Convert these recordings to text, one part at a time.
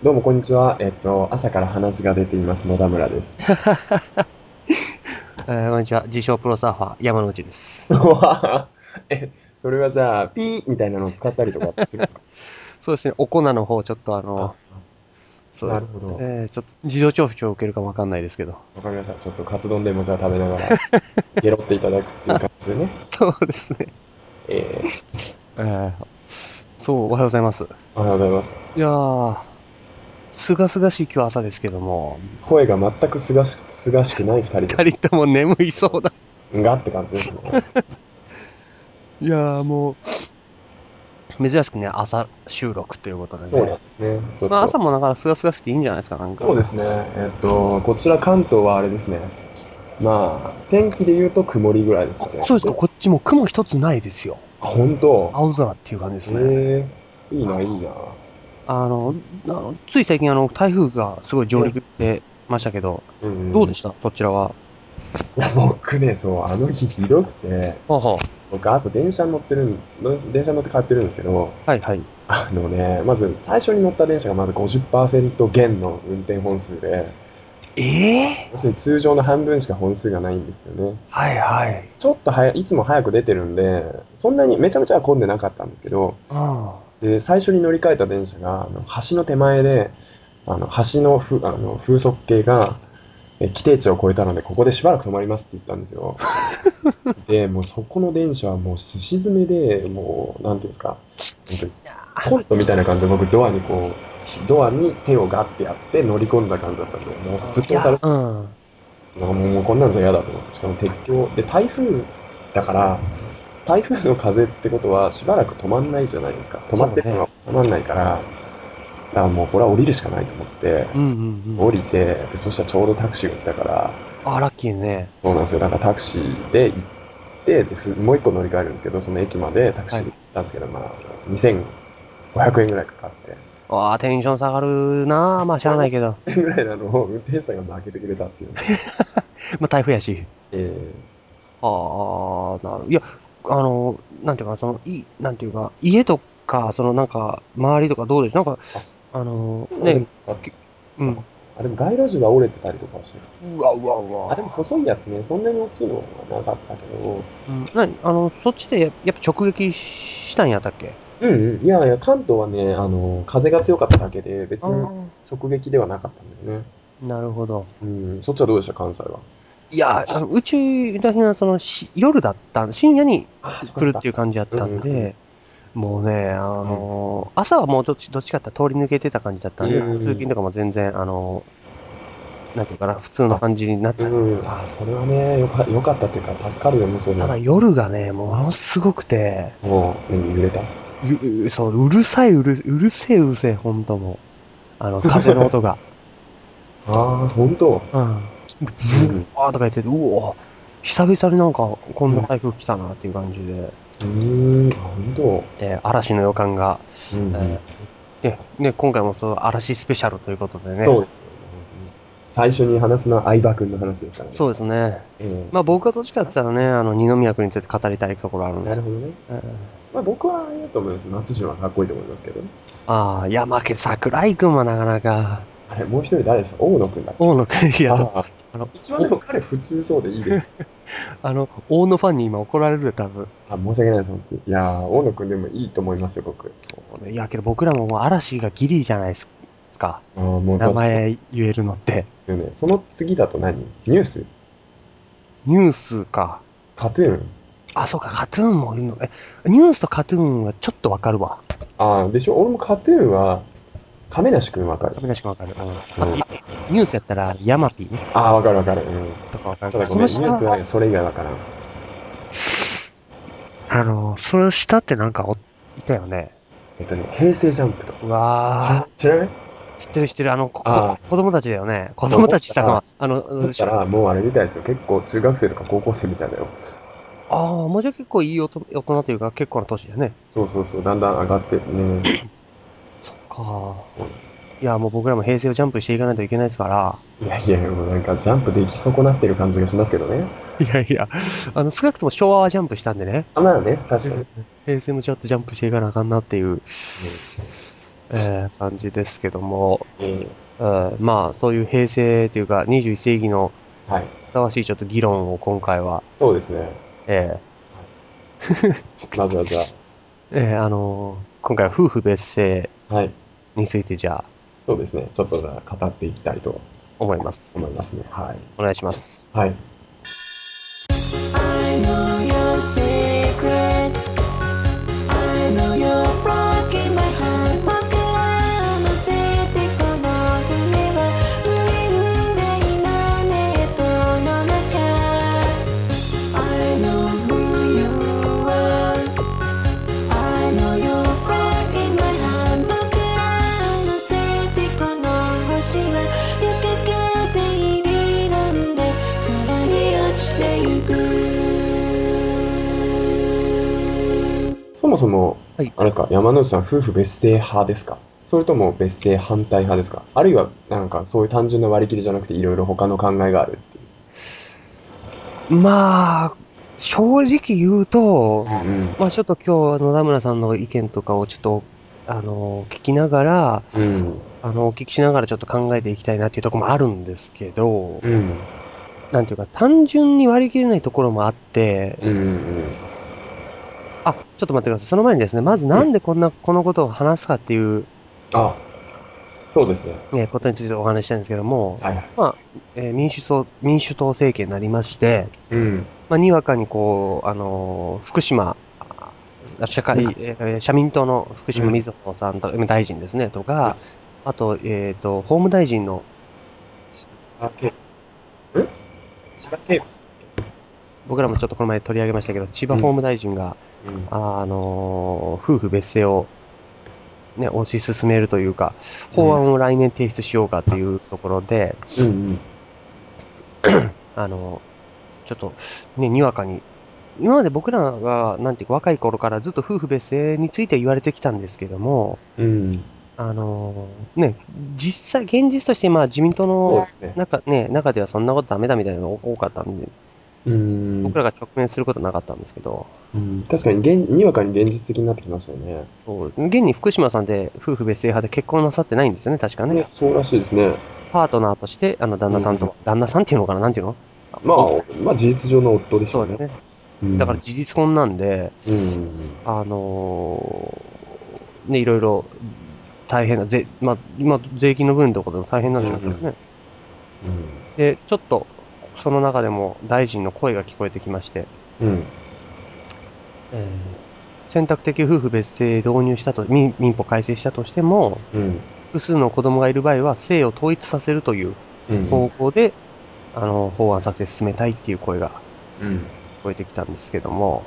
どうもこんにちは。朝から話が出ています野田村です。 こんにちは。自称プロサーファー、山之内です。 うわえ、それはじゃあ、ピーみたいなのを使ったりとかするんですか？ そうですね、お粉の方、ちょっとあ、 そうです。 なるほど。 ちょっと事情聴取を受けるかもわかんないですけど。 わかりました。ちょっとカツ丼でもじゃあ食べながら、ゲロっていただくっていう感じでね。 そうですね。 ええー、そう、おはようございます。 おはようございます。 いやー、すがすがしい今日朝ですけども、 声が全くすがしくない二人です二人とも眠いそうだ。 ね。がって感じですね。 いやー、もう、珍しくね、朝収録ということでそうなね。 んですね。ちょっまあ、朝と。 もだからすがすがしくていいんじゃないですか、なんか。 そうですね。こちら関東はあれですね。まあ、天気で言うと曇りぐらいですかね。 そうですか、こっちも雲一つないですよ。 あ、本当。 青空っていう感じですね。 えいいな、いいな。 あの、つい最近台風がすごい上陸しね。 てましたけど、 うんうん。いどうでしたそちらは？ や、僕ね、そう、あの日ひどくて、 はあは僕朝電車乗って帰ってるんですけど、 あ。はいはい。 まず最初に乗った電車がまず50%減の運転本数で、 ええ要するに通常の半分しか本数がないんですよね。 はいはい。 ちょっといつも早く出てるんで、そんなにめちゃめちゃ混んでなかったんですけど、 あで、最初に乗り換えた電車が、橋の手前で、橋の風速計が、規定値を超えたので、ここでしばらく止まりますって言ったんですよ。で、もうそこの電車はもうすし詰めで、もう、なんていうんですか、本当にコントみたいな感じで僕ドアに手をガッてやって乗り込んだ感じだったんで、もうずっいや、 と押されて、 うん。 もうこんなんじゃ嫌だと思って、しかも鉄橋、で、台風だから、台風の風ってことはしばらく止まんないじゃないですか。止まってるのそうね。 が収まんないから、だからもうこれは降りるしかないと思って、 うんうんうん。 降りて、でそしたらちょうどタクシーが来たから、 あ、ラッキーね。 そうなんですよ。だからタクシーで行って、もう一個乗り換えるんですけど、その駅までタクシーで行はい。 ったんですけど、まあ、2500円ぐらいかかって。 ああ、テンション下がるなあ。まあ、しゃあないけど。 ぐらいなのを運転手さんが負けてくれたっていうね。 まあ、台風やし。 えああ、いや、なんていうか、なんていうか、家とか、なんか、周りとかどうですなんか、 あ、でも、 ね、うん。 でも街路樹が折れてたりとかして。 うわうわうでもわ。 細いやつね、そんなに大きいのはなかったけど、 うん、そっちでやっぱ直撃したんやったっけ？ うんうん。いやいや、関東はね、風が強かっただけで、別にああ、 直撃ではなかったんだよね。 なるほど。 うん、そっちはどうでした、関西は。 いや、うち、私は夜だった深夜にああ、そっかそっか。 来るっていう感じだっうんうんうん。 たんで、もうね、 うん。 朝はもうどっちかって通り抜けてた感じだったうんで、通勤ん。 とかも全然、なんていうかな、普通のあ、 感じになっうたんですけん。 ど、 あ、それはね、よかったっていうか、助かるよね、そういうのは。 ただ夜がね、ものすごくて、 もう、揺れた。 そう、うるせえうるせえ、ほんともう。風の音が。 ああ、本当。 うん。ブうん。 ワーとか言ってて、うお久々になんかこんなうん。 台風来たなっていう感じで、 あ、本当。 嵐の予感が、 うんうん。 今回もそう嵐スペシャルということでね。 そうですよね、本当に。最初に話すのは相葉君の話ですからね。 そうですね。まあそし僕はどっちかって言ったらね、二宮君について語りたいところあるんですけなるほどね。 ど、 まあ僕はあれだと思います。松島はかっこいいと思いますけどね。 ああ、いや、桜井君はなかなか、 あれ、もう一人誰でした？大野くんだっけ？ 大野君、いやと、 ああ、 あの、 一番でも彼普通そうでいいです。 大野ファンに今怒られるよ、多分。 あ、申し訳ないです、本当に。いやー、大野くんでもいいと思いますよ、僕。 いや、けど僕らももう嵐がギリじゃないですか。 ああ、もう、 名そうで前言えるのって。 すよね。その次だとニュースニュースか。 カトゥーンあ、そうか、カトゥーンもいるの。ニュースとカトゥーンはちょっとわかるわ。 ああ、でしょ？俺もカトゥーンは、亀梨くんわかる。 亀梨君わかる。うん。あと、 うん。 ニュースやったら、ヤマピーね。 ああ、わかるわかる。うん。 とかわかるけど、 ただごめん、ニュースその下、 はそれ以外わからん。 その下ってなんかいたよね。 平成ジャンプと。 うわ知らない？ ー、知ってる知ってる。 ああ、 子供たちだよね。子と思供たちったら、 ってのは、 もうあれみたいですよ。結構中学生とか高校生みたいだよ。 ああ、もうじゃあ結構いい大人というか結構な年だね。 そうそうそう、だんだん上がってるね。 そっか。 そう。 いや、もう僕らも平成をジャンプしていかないといけないですから。 いやいや、もうなんかジャンプでき損なってる感じがしますけどね。 いやいや、少なくとも昭和はジャンプしたんでね。 あ、まあね、確かに。 平成もちょっとジャンプしていかなあかんなっていう。 うん。 感じですけども、 えまあ、そういう平成というか、21世紀のはい。 ふさわしいちょっと議論を今回は、 そうですね。 えまずはじゃ今回は夫婦別姓あ、はい。 についてじゃあ、 そうですね。ちょっとじゃあ語っていきたいと思います。 思いますね。はい。 お願いします。 はい。 I know your secret. I know you're broken my heart. 僕らを乗せてこの船は無限大なネットの中。I know who you are. I know you're broken my heart. 僕らを乗せてこの星は旅客定理論で空に落ちてゆく。 そもそも、 はい。 あれですか、山之内さん、夫婦別姓派ですか？それとも別姓反対派ですか？あるいは、なんかそういう単純な割り切りじゃなくて、いろいろ他の考えがあるっていう。 まあ、正直言うと、 うんうん。 まあちょっと今日、野田村さんの意見とかをちょっと、聞きながら、 うん。 お聞きしながらちょっと考えていきたいなっていうところもあるんですけど、 うん。 なんていうか、単純に割り切れないところもあって、 うんうんあ、ちょっと待ってください。その前にですね、まずうん。 なんでこのことを話すかっていう、 あ、そうですね。 ね、ことについてお話ししたいんですけども、 はいはい。 まあ、民主党政権になりまして、 うん。 まあ、にわかにこう、福島、社民党の福島みずほさんと、大臣ですね、とか、あと、法務大臣の、 あ、千葉県。 僕らもちょっとこの前取り上げましたけど、千葉うん。 法務大臣が、 うん。 夫婦別姓をね、推し進めるというか、法うん。 案を来年提出しようかっていうところで、 うんうん。 あの、ちょっと、ね、にわかに、今まで僕らが、なんていうか、若い頃からずっと夫婦別姓について言われてきたんですけども、 うん。 ね、実際、現実として、まあ、自民党のそうですね。 中ではそんなことダメだみたいなのが多かったんで、 うん。 僕らが直面することはなかったんですけど、 うん。確かににわかに現実的になってきましたよね。 そう現に福島さんで夫婦別姓派で結婚なさってないんですよね、確かね。 ね、そうらしいですね。 パートナーとして、 うん。 旦那さんっていうのかな、なんていうのまあ、 おまあ事実上の夫でしたね。 そうですね。 うん。 だから事実婚なんで、 うん。 あのね、いろいろ大変な、まあ、今、税金の分のところでも大変なんうん。うん。 でしょうけどね。で、ちょっと、その中でも大臣の声が聞こえてきまして、 うん。 えー選択的夫婦別姓導入したと、民法改正したとしても、 うん。 複数の子供がいる場合は、姓を統一させるといううん。 方向で、法案作成進めたいっていう声が聞うん。 こえてきたんですけども、 うん。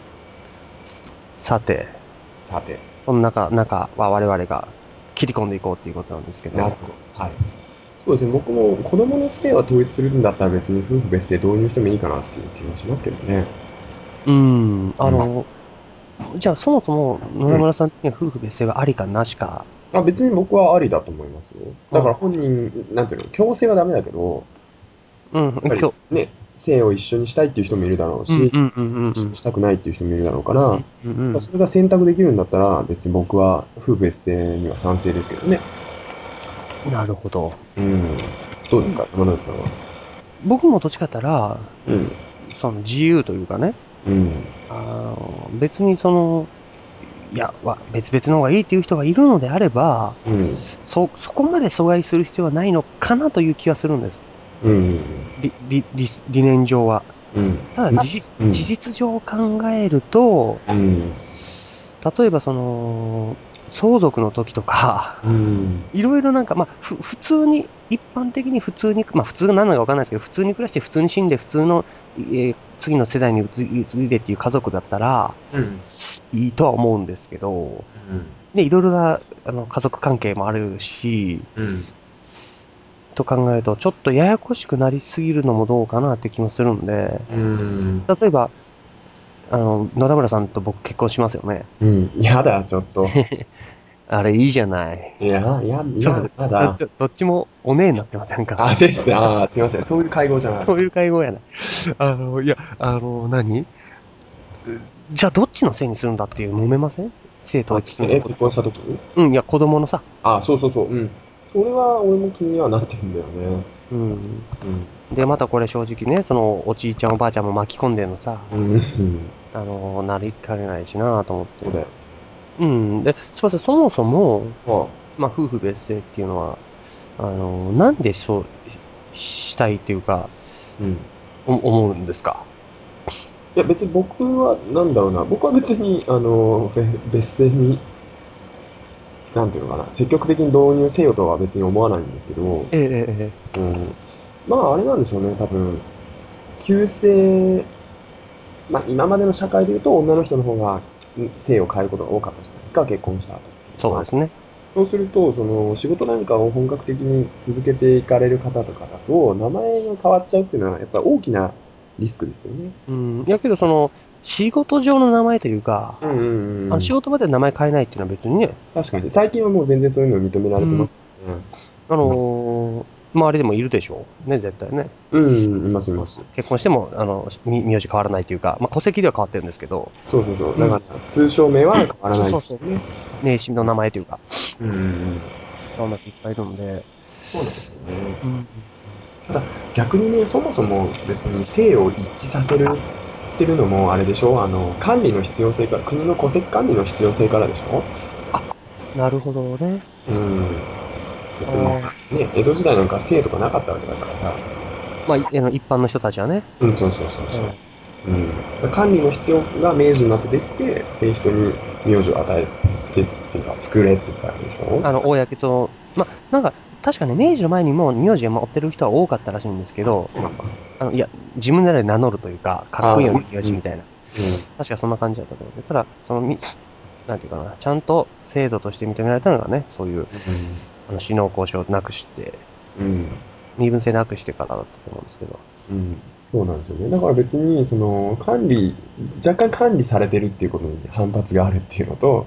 さて、 さて。 その中は我々が切り込んでいこうっていうことなんですけど、 なるほど。はい。そうですね。僕も子供の姓は統一するんだったら別に夫婦別姓導入してもいいかなっていう気がしますけどね。うん。 じゃあそもそも野うん。 々村さん的には夫婦別姓はありかなしか、 あ、別に僕はありだと思いますよ。だからあ、 本人、なんていうの、強制はダメだけど、 うん、 やっぱりね、姓を一緒にしたいっていう人もいるだろうし、したくないっていう人もいるだろうから、それが選択できるんだったら、別に僕は夫婦別姓には賛成ですけどね。 なるほど。 うん。どうですか、山之内さんは。 僕もどっちかって言ったら、 うん。 その自由というかね、 うん。 別に別々の方がいいっていう人がいるのであれば、 うん。 そこまで阻害する必要はないのかなという気はするんです。 うん。 理念上は。 うん。 ただうん。 事実上考えると、 うん。 例えば相続の時とか、 うん。 いろいろなんか、まあ、普通に、一般的に普通に、まあ普通が何なのかわかんないですけど、普通に暮らして普通に死んで普通の、次の世代に移いでっていう家族だったら、 うん。 いいとは思うんですけど、で、いろいろな、家族関係もあるし、 うん。 と考えると、ちょっとややこしくなりすぎるのもどうかなって気もするんで、 うん。 例えば、野田村さんと僕結婚しますよね。 うん。やだ、ちょっと。 あれいいじゃない。ちょっと、 やだ。 どっちもお姉になってませんか？ あ、ですね。あー、すいません。そういう会合じゃなかった。 そういう会合やない。何じゃあどっちのせいにするんだっていう揉めません？ 性統一結婚した時にうん、いや、子供のさ。 あ、そうそうそう。うん。それは俺も気にはなってるんだよね。 うん。 うん。 で、またこれ正直ね、その、おじいちゃんおばあちゃんも巻き込んでんのさ、 うん。 なりかねないしなと思って。 そうだよ。 うん。で、すいません、そもそも、 あまあ、夫婦別姓っていうのは、なんでそうしたいっていうか、 うん。 思うんですか？ いや、別に僕は、なんだろうな。僕は別に、別姓に、なんていうのかな。積極的に導入せよとは別に思わないんですけど、 ええええうん。まあ、あれなんでしょうね。多分、旧姓、まあ、今までの社会で言うと、女の人の方が姓を変えることが多かったじゃないですか、結婚した後。 そうですね。 そうすると、その仕事なんかを本格的に続けていかれる方とかだと、名前が変わっちゃうっていうのは、やっぱり大きなリスクですよね。 うん。いやけど、その、仕事上の名前というか、 うんうんうん。 仕事場で名前変えないっていうのは別にね、 確かに。最近はもう全然そういうの認められてますよね。 周りでもいるでしょうね、絶対ね。 うん、いますいます。 結婚しても、名字変わらないというか、まあ、戸籍では変わってるんですけど、 そうそうそう。だから、通称名は変わらない、ね。 そうそうそう名刺の名前というか、 うんうんうん。 そんな人いっぱいいるので、 そうなんですよね。 うん。 ただ、逆にね、そもそも別に姓を一致させるっていうのも、あれでしょ管理の必要性から、国の戸籍管理の必要性からでしょなるほどね。 うん。別にね、江戸時代なんか姓とかなかったわけだからさ。 まあ、一般の人たちはね。 うん、そうそうそうそう。うん。管理の必要が明治になってできて、人に名字を与えてっていうか、作れって言ったわけでしょ公と、まあ、なんか、確かね、明治の前にも名字を持ってる人は多かったらしいんですけど、 そうなんだ。 いや、自分なりで名乗るというか、かっこいいよね、名字みたいな。 う確かそんな感じだったと思う。ただ、なんていうかな、ちゃんと制度として認められたのがね、そういう、死の交渉をなくして、 ん。うん。 身分制なくしてからだったと思うんですけど。 うん。そうなんですよね。だから別に、若干管理されてるっていうことに反発があるっていうのと、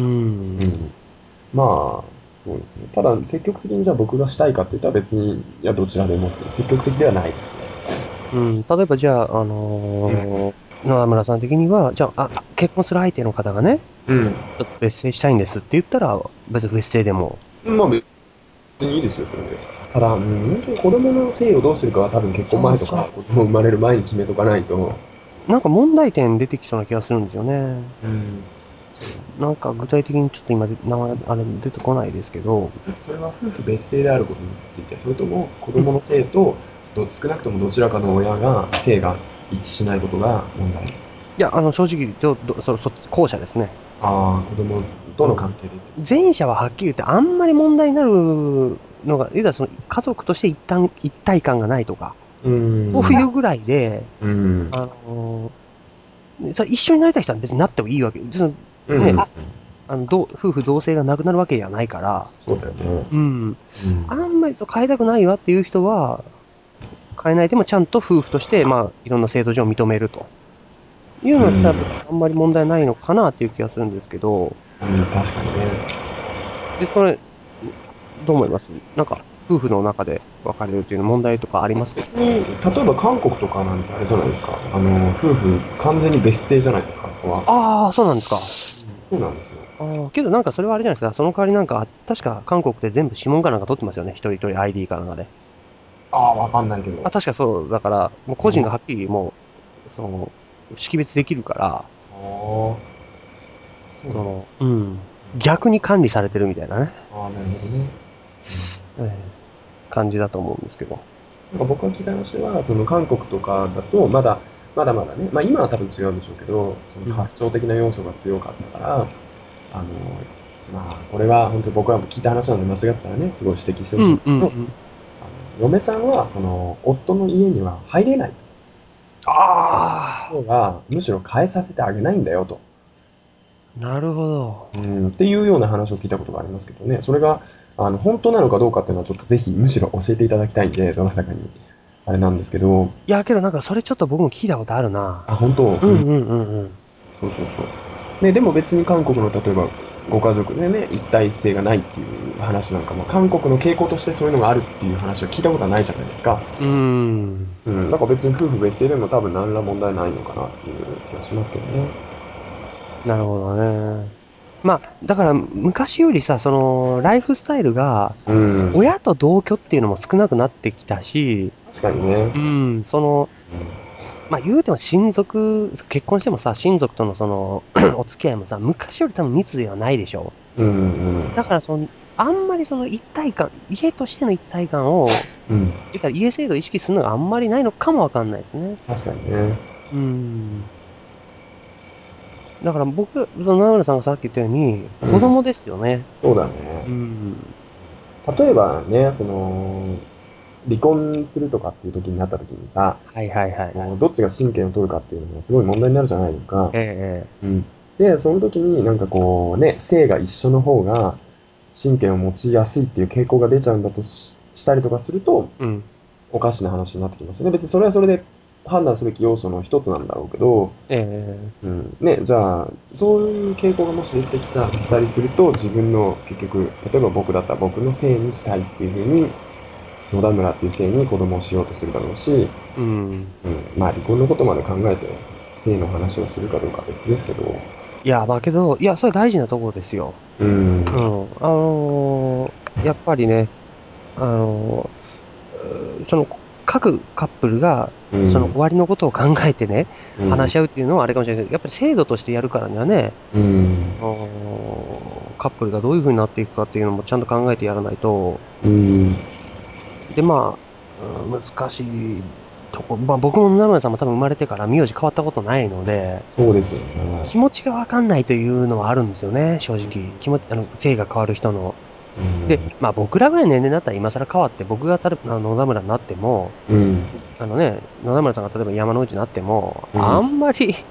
まあ、そうですね。ただ、積極的にじゃあ僕がしたいかって言ったら別に、いや、どちらでもって積極的ではないですね。 例えばじゃあ、野村さん的には、じゃあ、結婚する相手の方がね、ちょっと別姓したいんですって言ったら、別に別姓でも。 まあ別にいいですよ、それで。ただ、本当に子供の姓をどうするかは多分結婚前とか、子供生まれる前に決めとかないと。 なんか問題点出てきそうな気がするんですよね。 うん。 なんか具体的にちょっと今、名前、出てこないですけど。 それは夫婦別姓であることについて、それとも子供の姓と、少なくともどちらかの親が、姓が一致しないことが問題。 いや、正直言うと、後者ですね。 ああ、子供との関係で。 前者ははっきり言ってあんまり問題になるのが、いわゆるその家族として一体感がないとか、そういうぐらいで、それ一緒になりたい人は別になってもいいわけ。ね、夫婦同姓がなくなるわけじゃないから、 そうだよね。 あんまり変えたくないわっていう人は、変えないでもちゃんと夫婦として、まあ、いろんな制度上認めると。いうのは多分あんまり問題ないのかなっていう気がするんですけど。 確かにね。 で、それ、どう思います？なんか、夫婦の中で別れるっていう問題とかありますけど。 例えば韓国とかなんてあれじゃないですか。夫婦完全に別姓じゃないですか、そこは。 ああ、そうなんですか。 そうなんですよ。 けどなんかそれはあれじゃないですか。その代わりなんか、確か韓国で全部指紋かなんか取ってますよね。一人一人 ID かなんかで。 わかんないけど。 確かそう。だから、もう個人がはっきりもう、識別できるから、逆に管理されてるみたいなね。 なるほどね。 感じだと思うんですけど。 なんか僕が聞いた話は、韓国とかだと、まだまだね、まあ今は多分違うんでしょうけど、その家父長的な要素が強かったから、まあこれは本当に僕は聞いた話なので間違ったらね、すごい指摘してほしいんですけど、嫁さんはその夫の家には入れない。人がむしろ変えさせてあげないんだよと。 なるほど。っていうような話を聞いたことがありますけどね、それが本当なのかどうかっていうのはちょっとぜひむしろ教えていただきたいんで、どなたかに。あれなんですけど。 いや、けどなんかそれちょっと僕も聞いたことあるな。 本当？ そうそうそう。ね、でも別に韓国の例えばご家族でね、一体性がないっていう話なんかも、韓国の傾向としてそういうのがあるっていう話を聞いたことはないじゃないですか。なんか別に夫婦別姓でも多分何ら問題ないのかなっていう気がしますけどね。 なるほどね。 まあ、だから昔よりさ、その、ライフスタイルが、 うん。 親と同居っていうのも少なくなってきたし、 確かにね。 その、まあ言うても親族、結婚してもさ、親族とのその、お付き合いもさ、昔より多分密ではないでしょ。 うんうんだからその、あんまりその一体感、家としての一体感を、 うん。 言ったら家制度を意識するのがあんまりないのかもわかんないですね。 確かにね。 だから僕、その名村さんがさっき言ったように、 うん子供ですよね。 そうだね。 ん。 例えばね、離婚するとかっていう時になった時にさ、 はいはいはい。 もうどっちが親権を取るかっていうのがすごい問題になるじゃないですか。 えうん。で、その時になんかこうね、性が一緒の方が親権を持ちやすいっていう傾向が出ちゃうんだとしたりとかすると、 うん。 おかしな話になってきますよね。別にそれはそれで判断すべき要素の一つなんだろうけど、うん。ね、じゃあ、そういう傾向がもし出てきたりすると、自分の結局、例えば僕だったら僕の性にしたいっていうふうに、野田村っていう性に子供をしようとするだろうし、まあ離婚のことまで考えて性の話をするかどうかは別ですけど、 いや、まあけど、いや、それ大事なところですよ。やっぱりね、その、各カップルが、その終わりのことを考えてね、話し合うっていうのはあれかもしれないけど、やっぱり制度としてやるからにはね、カップルがどういう風になっていくかっていうのもちゃんと考えてやらないと、で、まあ、難しいとこ、まあ僕も名村さんも多分生まれてから名字変わったことないので、 そうですよね。 気持ちがわかんないというのはあるんですよね、正直。性が変わる人の。で、まあ僕らぐらいの年齢になったら今更変わって、僕が野田村になっても、野田村さんが例えば山之内になっても、あんまり、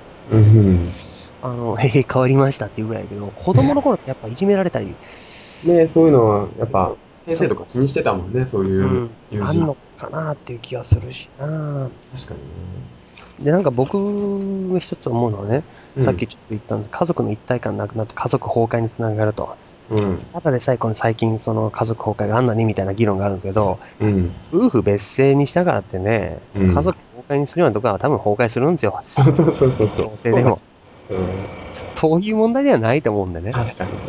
変わりましたっていうぐらいだけど、子供の頃ってやっぱいじめられたり、 ね、そういうのは、やっぱ、先生とか気にしてたもんね、そういう友人。 あんのかなっていう気がするしな。 確かにね。 で、なんか僕が一つ思うのはね、さっきちょっと言ったんです、家族の一体感なくなって家族崩壊につながると。ただでさえ最近その家族崩壊があんなにみたいな議論があるんですけど、夫婦別姓にしたからってね、家族崩壊にするようなところは多分崩壊するんですよ。 そう。 同性でも。そういう問題ではないと思うんでね。 確かに。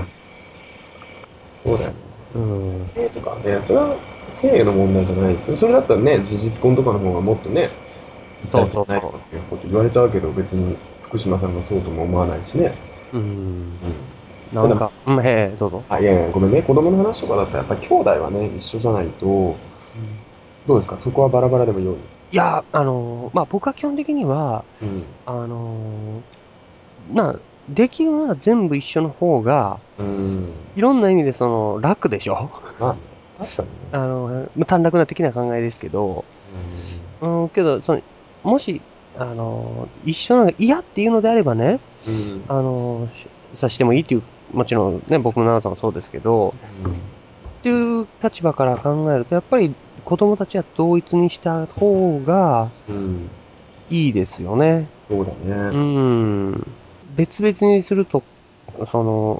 そうだよね。性とかね、それは性の問題じゃないですよ。それだったらね、事実婚とかの方がもっとね、 そうそうないとかっていうこと言われちゃうけど、別に福島さんがそうとも思わないしね。 なんか、どうぞ。 いや、ごめんね。子供の話とかだったら、やっぱり兄弟はね、一緒じゃないと、どうですか、そこはバラバラでもよい？ いや、まあ、僕は基本的には、まあ、できるなら全部一緒の方が、いろんな意味で楽でしょ。 まあ、確かにね。 短絡な的な考えですけど、けど、もし、一緒なのが嫌っていうのであればね、さしてもいいっていう、もちろんね、僕の長さんもそうですけど、っていう立場から考えると、やっぱり子供たちは同一にした方がいいですよね。 そうだね。 別々にすると、そ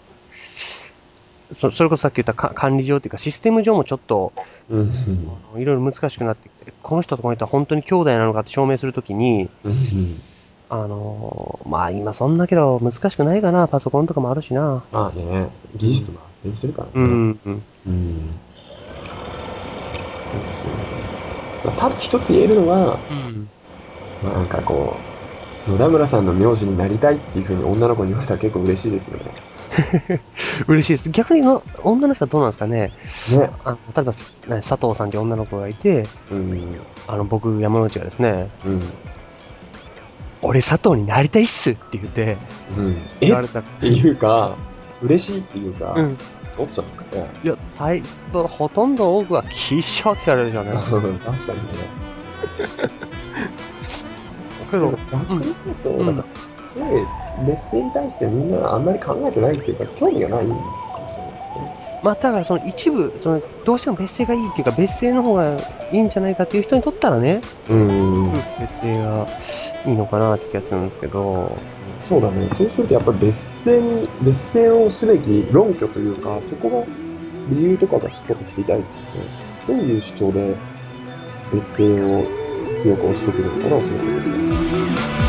れこそさっき言った管理上というかシステム上もちょっと、いろいろ難しくなってきて、この人とこの人は本当に兄弟なのかって証明するときに、まあ今そんなけど難しくないかな、パソコンとかもあるしな。 まあね、技術も発展してるからね。多分一つ言えるのは、なんかこう、野田村さんの名字になりたいっていうふうに女の子に言われたら結構嬉しいですよね。 嬉しいです。逆に女の人はどうなんですかね。例えば、佐藤さんって女の子がいて、僕、山之内がですね、俺佐藤になりたいっすって言って、 言われたっていうか、嬉しいっていうか、どっちなんですかね。 いや、ほとんど多くはキショって言われるじゃないですか。 確かにね。 けど、 逆に言うと、なんか、別姓に対してみんなあんまり考えてないっていうか、興味がないかもしれないですね。 まあ、だから一部、どうしても別姓がいいっていうか、別姓の方がいいんじゃないかっていう人にとったらね、別姓がいいのかなって気がするんですけど。 そうだね。そうするとやっぱり別姓をすべき論拠というか、そこが理由とかがしっかり知りたいですよね。どういう主張で別姓を強く推してくるのかな、その時に。